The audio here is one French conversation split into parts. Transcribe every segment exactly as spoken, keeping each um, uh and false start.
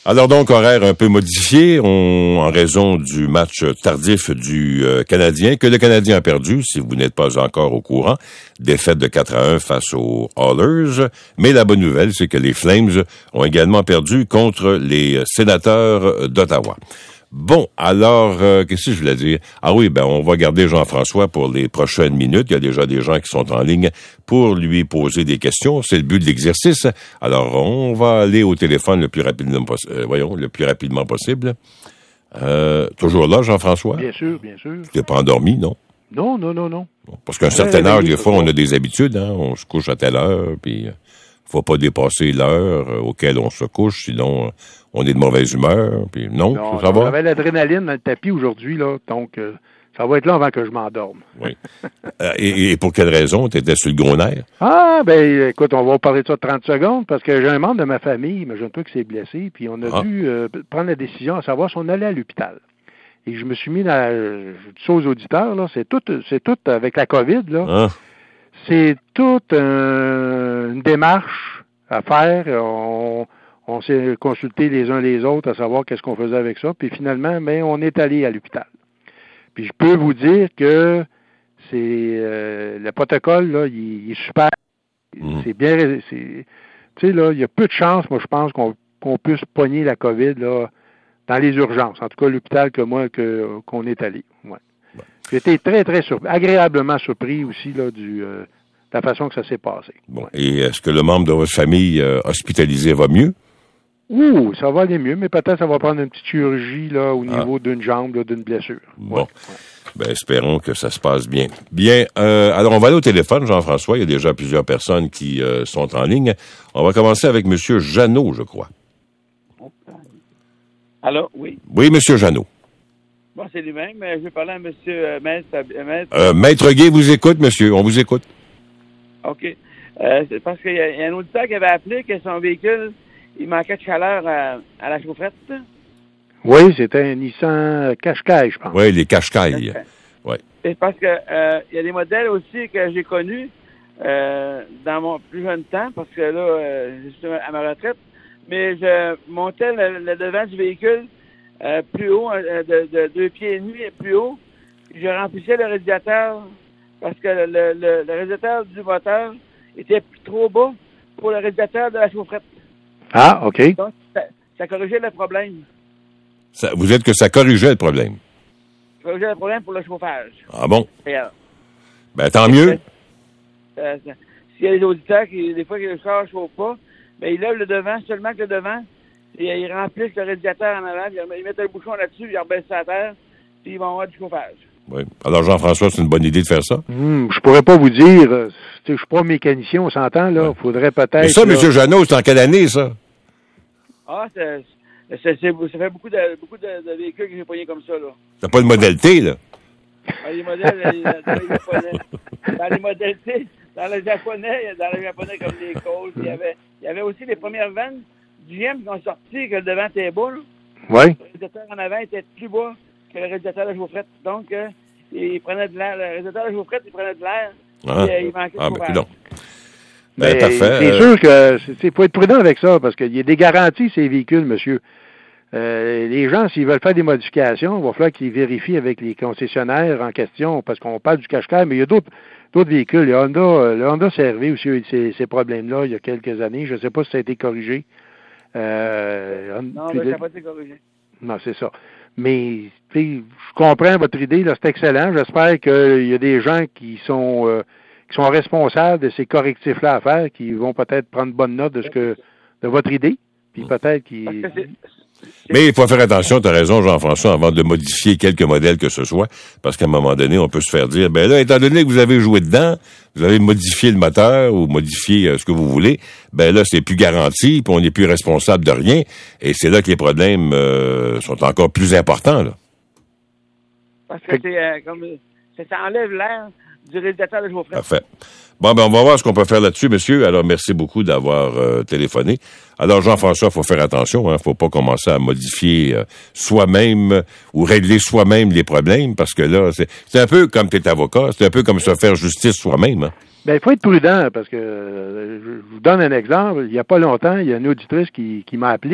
Alors donc, horaire un peu modifié on, en raison du match tardif du euh, Canadien, que le Canadien a perdu, si vous n'êtes pas encore au courant, défaite de quatre à un face aux Oilers. Mais la bonne nouvelle, c'est que les Flames ont également perdu contre les Sénateurs d'Ottawa. Bon, alors, euh, qu'est-ce que je voulais dire? Ah oui, ben on va garder Jean-François pour les prochaines minutes. Il y a déjà des gens qui sont en ligne pour lui poser des questions. C'est le but de l'exercice. Alors, on va aller au téléphone le plus rapidement possible. Euh, voyons, le plus rapidement possible. Euh, toujours là, Jean-François? Bien sûr, bien sûr. Tu n'es pas endormi, non? Non, non, non, non. Bon, parce qu'à un certain âge, des fois, on a des habitudes, hein. On se couche à telle heure, puis euh, faut pas dépasser l'heure euh, auquel on se couche, sinon... Euh, on est de mauvaise humeur, puis non, non ça, ça va? J'avais l'adrénaline dans le tapis aujourd'hui, là, donc euh, ça va être là avant que je m'endorme. Oui. euh, et, et pour quelle raison? Tu étais sur le gros nerf? Ah, ben écoute, on va parler de ça trente secondes, parce que j'ai un membre de ma famille, imagine-toi qui s'est blessé, puis on a ah. dû euh, prendre la décision à savoir si on allait à l'hôpital. Et je me suis mis dans... Je dis ça aux auditeurs, là, c'est tout, c'est tout avec la COVID, là. Ah. C'est toute un, une démarche à faire. On... On s'est consulté les uns les autres à savoir qu'est-ce qu'on faisait avec ça. Puis finalement, ben, on est allé à l'hôpital. Puis je peux vous dire que c'est euh, le protocole, là, il, il est super. Mmh. C'est bien. C'est, tu sais, là, il y a peu de chances, moi, je pense, qu'on, qu'on puisse pogner la COVID là, dans les urgences. En tout cas, l'hôpital que moi, que, qu'on est allé. Ouais. Bon. J'ai été très, très surpris, agréablement surpris aussi là, du, euh, de la façon que ça s'est passé. Bon. Et est-ce que le membre de votre famille euh, hospitalisé va mieux? Ouh, ça va aller mieux, mais peut-être ça va prendre une petite chirurgie là au niveau ah. d'une jambe, là, d'une blessure. Bon. Ouais. Ben, espérons que ça se passe bien. Bien, euh, alors on va aller au téléphone, Jean-François. Il y a déjà plusieurs personnes qui euh, sont en ligne. On va commencer avec M. Jeannot, je crois. Allô, oui. Oui, M. Jeannot. Bon, c'est lui-même. Je vais parler à M. Euh, Maître. Maître. Euh, Maître Gay vous écoute, monsieur. On vous écoute. OK. Euh, c'est parce qu'il y a, y a un auditeur qui avait appelé que son véhicule... Il manquait de chaleur à, à la chaufferette. Oui, c'était un Nissan Qashqai, je pense. Oui, les Qashqai. Oui. C'est parce que euh, il y a des modèles aussi que j'ai connus euh, dans mon plus jeune temps, parce que là, euh, je suis à ma retraite, mais je montais le, le devant du véhicule euh, plus haut, euh, de, de deux pieds et demi plus haut. Je remplissais le radiateur parce que le, le, le radiateur du moteur était trop bas pour le radiateur de la chaufferette. Ah, OK. Donc, ça, ça corrigeait le problème. Ça, vous êtes que ça corrigeait le problème? Ça corrigeait le problème pour le chauffage. Ah bon? Réel. Ben, tant mieux. Euh, s'il y a des auditeurs qui, des fois, que le char ne chauffe pas, ben, ils lèvent le devant, seulement que le devant, et ils remplissent le radiateur en avant, ils mettent un bouchon là-dessus, ils rebaissent ça à terre, puis ils vont avoir du chauffage. Oui. Alors, Jean-François, c'est une bonne idée de faire ça? Hum, je pourrais pas vous dire. Euh, je suis pas mécanicien, on s'entend, là. Ouais. Faudrait peut-être... Mais ça, là... M. Jeannot, c'est en quelle année, ça? Ah, c'est, c'est, c'est, ça fait beaucoup de, beaucoup de, de véhicules que j'ai pognés comme ça, là. T'as pas le modèle T, là? Ah, les modèles, les, dans les japonais. Dans les modèles T, dans les japonais, dans les japonais comme les Colt, il y avait, il y avait aussi les premières vannes du G M qui ont sorti que le devant était bas, là. Oui. Le radiateur en avant était plus bas que le radiateur de chaufferette. Donc, euh, il prenait de l'air. Le radiateur de chaufferette, il prenait de l'air. Ah, et, euh, il manquait de ah ben, non. Ben, ben, parfait. C'est euh... sûr que il faut être prudent avec ça, parce qu'il y a des garanties, ces véhicules, monsieur. Euh, les gens, s'ils veulent faire des modifications, il va falloir qu'ils vérifient avec les concessionnaires en question, parce qu'on parle du Qashqai, mais il y a d'autres d'autres véhicules. Le Honda, le Honda C R V aussi a eu ces, ces problèmes-là il y a quelques années. Je ne sais pas si ça a été corrigé. Euh, non, ben, ça n'a pas été corrigé. Non, c'est ça. Mais je comprends votre idée, là, c'est excellent. J'espère qu'il y a des gens qui sont euh, qui sont responsables de ces correctifs-là à faire, qui vont peut-être prendre bonne note de ce que de votre idée, puis peut-être qu'ils... Mais il faut faire attention, tu as raison, Jean-François, avant de modifier quelques modèles que ce soit, parce qu'à un moment donné, on peut se faire dire, ben là, étant donné que vous avez joué dedans, vous avez modifié le moteur ou modifié euh, ce que vous voulez, ben là, c'est plus garanti, puis on n'est plus responsable de rien, et c'est là que les problèmes euh, sont encore plus importants, là. Parce que c'est euh, comme ça enlève l'air du radiateur de chaufferette. Parfait. Bon, ben on va voir ce qu'on peut faire là-dessus, monsieur. Alors, merci beaucoup d'avoir euh, téléphoné. Alors, Jean-François, il faut faire attention, hein. Faut pas commencer à modifier euh, soi-même euh, ou régler soi-même les problèmes, parce que là, c'est, c'est un peu comme tu es avocat, c'est un peu comme se faire justice soi-même, hein. Ben, il faut être prudent, parce que euh, je vous donne un exemple. Il n'y a pas longtemps, il y a une auditrice qui, qui m'a appelé,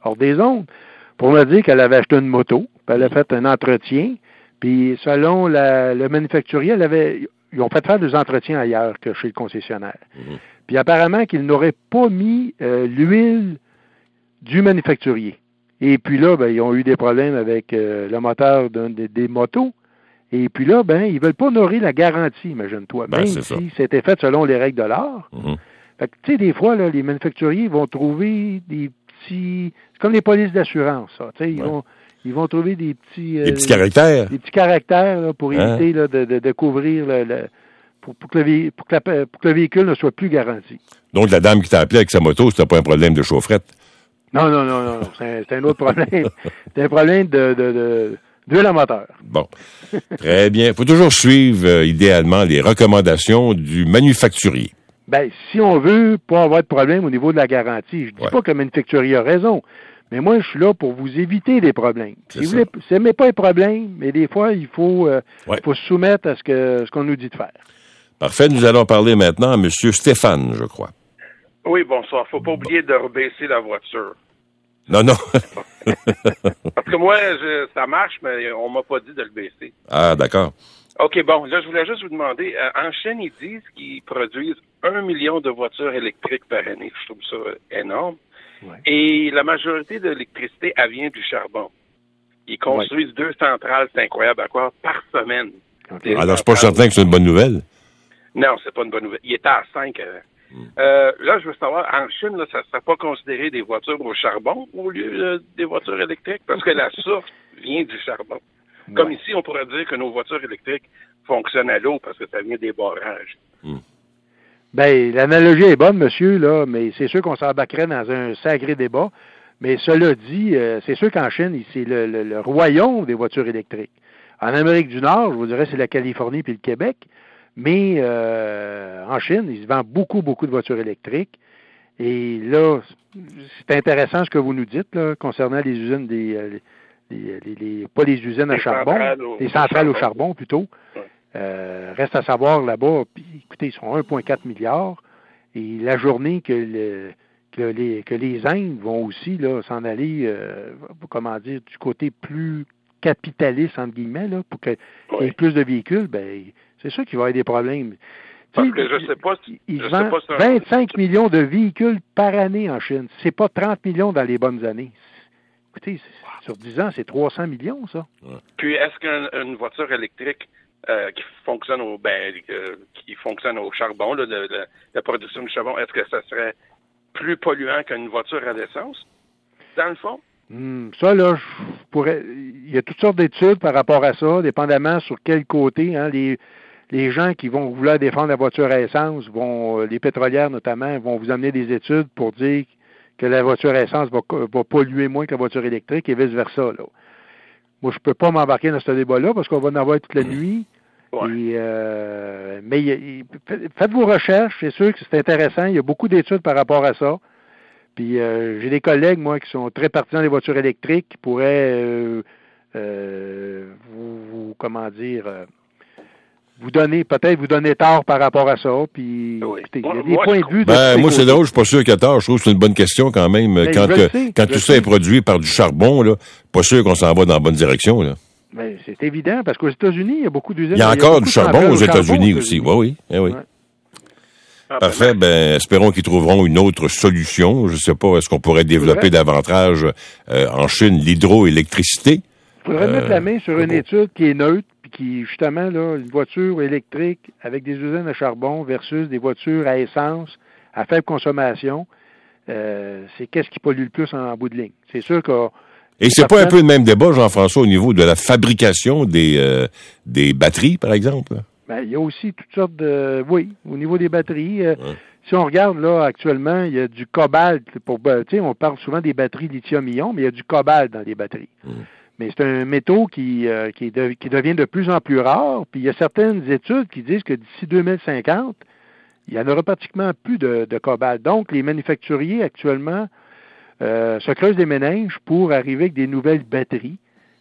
hors des ondes, pour me dire qu'elle avait acheté une moto, puis elle a fait un entretien, puis selon la, le manufacturier, elle avait, ils ont fait faire des entretiens ailleurs que chez le concessionnaire. Mm-hmm. Puis apparemment qu'ils n'auraient pas mis euh, l'huile du manufacturier. Et puis là, ben, ils ont eu des problèmes avec euh, le moteur d'un, des, des motos. Et puis là, ben, ils veulent pas honorer la garantie, imagine-toi, ben, même si ça. C'était fait selon les règles de l'art. Mm-hmm. Fait que, tu sais, des fois, là, les manufacturiers vont trouver des petits... C'est comme les polices d'assurance, ça. Tu sais, ils, ouais. vont, ils vont trouver des petits... Euh, des petits caractères. Des petits caractères, là, pour hein? éviter là, de, de, de couvrir le... le pour, pour, que le, pour, que la, pour que le véhicule ne soit plus garanti. Donc, la dame qui t'a appelé avec sa moto, c'était pas un problème de chaufferette? Non, non, non, non. C'est un, c'est un autre problème. C'est un problème de... de, de d'huile à moteur. Bon. Très bien. Il faut toujours suivre, euh, idéalement, les recommandations du manufacturier. Ben, si on veut pas avoir de problème au niveau de la garantie, je dis ouais. pas que le manufacturier a raison, mais moi, je suis là pour vous éviter des problèmes. C'est si ça. Vous n'aimez pas les problèmes, mais des fois, il faut, euh, ouais. faut se soumettre à ce que ce qu'on nous dit de faire. Parfait. Nous allons parler maintenant à M. Stéphane, je crois. Oui, bonsoir. Faut pas oublier de rebaisser la voiture. Non, non. Parce que moi, je, ça marche, mais on m'a pas dit de le baisser. Ah, d'accord. OK, bon, là, je voulais juste vous demander, euh, en Chine, ils disent qu'ils produisent un million de voitures électriques par année. Je trouve ça énorme. Ouais. Et la majorité de l'électricité, elle vient du charbon. Ils construisent ouais. deux centrales, c'est incroyable à quoi, par semaine. Okay. Alors, je suis pas certain que c'est une bonne nouvelle. Non, c'est pas une bonne nouvelle. Il était à cinq avant. Euh, là, je veux savoir, en Chine, là, ça ne serait pas considéré des voitures au charbon au lieu euh, des voitures électriques? Parce que la source vient du charbon. Ouais. Comme ici, on pourrait dire que nos voitures électriques fonctionnent à l'eau parce que ça vient des barrages. Mm. Bien, l'analogie est bonne, monsieur, là, mais c'est sûr qu'on s'embarquerait dans un sacré débat. Mais cela dit, euh, c'est sûr qu'en Chine, c'est le, le, le royaume des voitures électriques. En Amérique du Nord, je vous dirais, c'est la Californie puis le Québec. Mais euh, en Chine, ils vendent beaucoup, beaucoup de voitures électriques. Et là, c'est intéressant ce que vous nous dites là, concernant les usines des... Les, les, les, pas les usines à les charbon, centrales au, les centrales au charbon, au charbon plutôt. Ouais. Euh, reste à savoir là-bas, puis, écoutez, ils sont un virgule quatre milliard. Et la journée que, le, que, les, que les Indes vont aussi là, s'en aller, euh, comment dire, du côté plus capitaliste, entre guillemets, là, pour qu'il ouais. y ait plus de véhicules, ben c'est sûr qu'il va y avoir des problèmes. Parce que je sais pas si, ils je vendent sais pas vingt-cinq millions de véhicules par année en Chine. C'est pas trente millions dans les bonnes années. Écoutez, sur dix ans, c'est trois cents millions, ça. Ouais. Puis, est-ce qu'une voiture électrique euh, qui fonctionne au ben, euh, qui fonctionne au charbon, là, de, de, la production du charbon, est-ce que ça serait plus polluant qu'une voiture à l'essence, dans le fond? Hum, ça, là, je pourrais. Il y a toutes sortes d'études par rapport à ça, dépendamment sur quel côté, hein, les. Les gens qui vont vouloir défendre la voiture à essence, vont, les pétrolières notamment, vont vous amener des études pour dire que la voiture à essence va, va polluer moins que la voiture électrique et vice-versa. Là. Moi, je peux pas m'embarquer dans ce débat-là parce qu'on va en avoir toute la nuit. Ouais. Et, euh, mais il, faites vos recherches, c'est sûr que c'est intéressant. Il y a beaucoup d'études par rapport à ça. Puis euh, j'ai des collègues, moi, qui sont très partisans des voitures électriques, qui pourraient euh, euh, vous, vous, comment dire... Euh, vous donnez, peut-être vous donnez tort par rapport à ça, puis oui. écoutez, il y a des moi, points de vue de ben, moi, c'est drôle, je suis pas sûr qu'il y a tort. Je trouve que c'est une bonne question quand même. Ben, quand que, sais, quand tout ça est produit par du charbon, là, pas sûr qu'on s'en va dans la bonne direction. Là. Ben, c'est évident, parce qu'aux États-Unis, il y a beaucoup d'usines. Il y a encore il y a du charbon aux États-Unis aussi. Oui, oui. Eh oui. Ouais. Parfait. Ben, espérons qu'ils trouveront une autre solution. Je ne sais pas, est-ce qu'on pourrait développer davantage euh, en Chine l'hydroélectricité? Il faudrait euh, mettre la main sur une bon. étude qui est neutre, puis qui, justement, là, une voiture électrique avec des usines à charbon versus des voitures à essence à faible consommation, euh, c'est qu'est-ce qui pollue le plus en, en bout de ligne. C'est sûr que... Et c'est pas un peu le même débat, Jean-François, au niveau de la fabrication des, euh, des batteries, par exemple? Ben, il y a aussi toutes sortes de... Oui, au niveau des batteries... Euh, ouais. Si on regarde, là, actuellement, il y a du cobalt. Pour, tu sais, on parle souvent des batteries lithium-ion, mais il y a du cobalt dans les batteries. Mmh. Mais c'est un métaux qui, euh, qui, de, qui devient de plus en plus rare. Puis il y a certaines études qui disent que d'ici deux mille cinquante, il n'y en aura pratiquement plus de, de cobalt. Donc, les manufacturiers actuellement euh, se creusent des méninges pour arriver avec des nouvelles batteries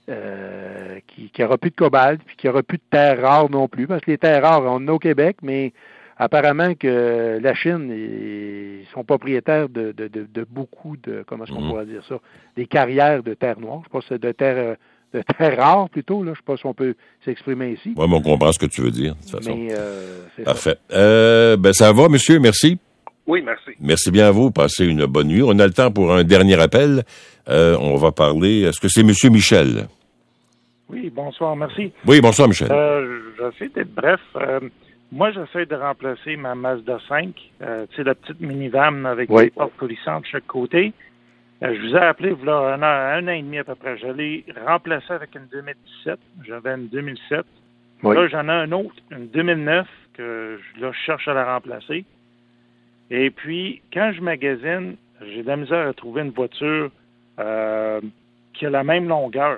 euh, qui n'aura plus de cobalt, puis qui n'aura plus de terres rares non plus. Parce que les terres rares, on en a au Québec, mais apparemment que la Chine, ils sont propriétaires de, de, de, de beaucoup de, comment est-ce qu'on mmh. pourrait dire ça, des carrières de terre noire. Je pense que c'est de terre, de terre rare plutôt, là. Je sais pas si on peut s'exprimer ici. Oui, mais on comprend ce que tu veux dire, de toute façon. Mais, euh, c'est Parfait. Ça. Euh, ben, ça va, monsieur, merci. Oui, merci. Merci bien à vous. Passez une bonne nuit. On a le temps pour un dernier appel. Euh, on va parler, est-ce que c'est monsieur Michel? Oui, bonsoir, merci. Oui, bonsoir, Michel. Euh, j'essaie d'être bref. Euh, moi, j'essaie de remplacer ma Mazda cinq, euh, tu sais, la petite minivan avec oui. les portes coulissantes de chaque côté. Euh, je vous ai appelé, voilà, un an, un an et demi à peu près. Je l'ai remplacé avec une deux mille dix-sept. J'avais une deux mille sept. Oui. Là, j'en ai un autre, une deux mille neuf, que là, je cherche à la remplacer. Et puis, quand je magasine, j'ai de la misère à trouver une voiture euh, qui a la même longueur.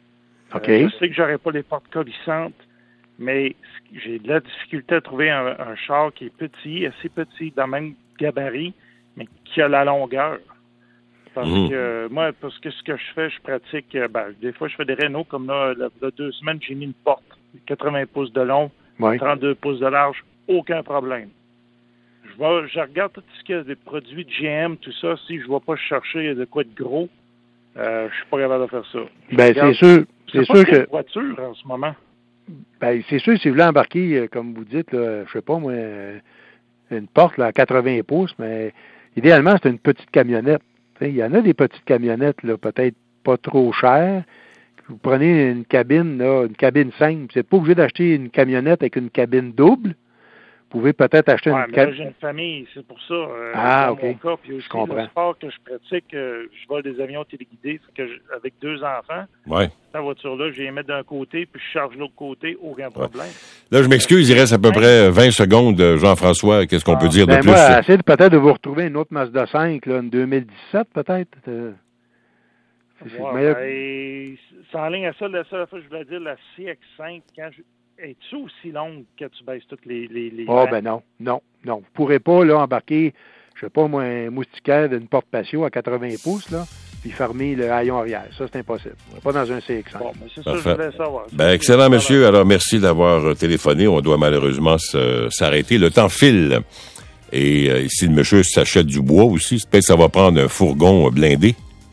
OK. Euh, je sais que j'aurais pas les portes coulissantes, mais j'ai de la difficulté à trouver un, un char qui est petit, assez petit, dans le même gabarit, mais qui a la longueur. Parce mmh. que euh, moi, parce que ce que je fais, je pratique, euh, ben, des fois, je fais des rénaux, comme là, il y a deux semaines, j'ai mis une porte, quatre-vingts pouces de long, oui. trente-deux pouces de large, aucun problème. Je, vais, je regarde tout ce qu'il y a des produits de G M, tout ça, si je ne vais pas chercher de quoi de gros, euh, je suis pas capable de faire ça. Je ben, regarde, c'est sûr. C'est, c'est sûr pas que. voiture en ce moment. Ben, c'est sûr, si vous voulez embarquer, euh, comme vous dites, là, je sais pas, moi, euh, une porte là, à quatre-vingts pouces, mais idéalement, c'est une petite camionnette. Il y en a des petites camionnettes, là, peut-être pas trop chères. Vous prenez une cabine, là, une cabine simple. Vous n'êtes pas obligé d'acheter une camionnette avec une cabine double. Vous pouvez peut-être acheter ouais, une cabine. J'ai une famille, c'est pour ça. Euh, ah, dans OK. mon cas, puis aussi, je comprends. Le sport que je pratique, euh, je vole des avions téléguidés, fait que je, avec deux enfants. Ouais. Cette voiture-là, je les mets d'un côté, puis je charge de l'autre côté, aucun problème. Ouais. Là, je m'excuse, il reste à peu près vingt secondes, Jean-François. Qu'est-ce qu'on ah, peut dire ben de plus? Moi, essayez peut-être de vous retrouver une autre Mazda cinq, là, une deux mille dix-sept, peut-être. Euh, c'est, c'est, ouais, ben, c'est en ligne à ça, la seule fois que je voulais dire, la C X cinq, quand je... es-tu aussi longue que tu baisses toutes les... les, les oh, ben non, non, non. Vous ne pourrez pas, là, embarquer, je sais pas, moi, un moustiquaire d'une porte patio à quatre-vingts pouces, là, puis fermer le haillon arrière. Ça, c'est impossible. Pas dans un C X cinq. Bon, mais c'est Parfait. Ça que je voulais savoir. Ben, excellent, monsieur. Alors, merci d'avoir téléphoné. On doit malheureusement se, s'arrêter. Le temps file. Et euh, si le monsieur s'achète du bois aussi, peut-être ça va prendre un fourgon blindé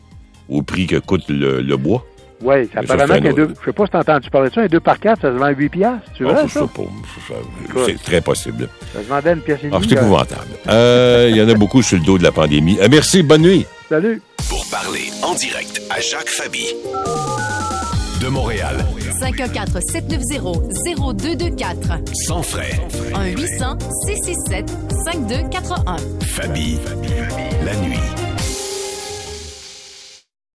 au prix que coûte le, le bois. Oui, apparemment qu'un deux... Je sais pas si tu as entendu parler de ça, un deux par quatre, ça se vend à huit piastres. Tu vois, oh, ça? Pas, ça, ça c'est très possible. Ça se vendait une pièce et demie. Ah, c'est épouvantable. Euh, il y en a beaucoup sur le dos de la pandémie. Euh, merci, bonne nuit. Salut. Pour parler en direct à Jacques Faby. De Montréal. cinq un quatre, sept neuf zéro, zéro deux deux quatre. Sans frais. un huit cents, six six sept, cinq deux quatre un. Faby. La nuit.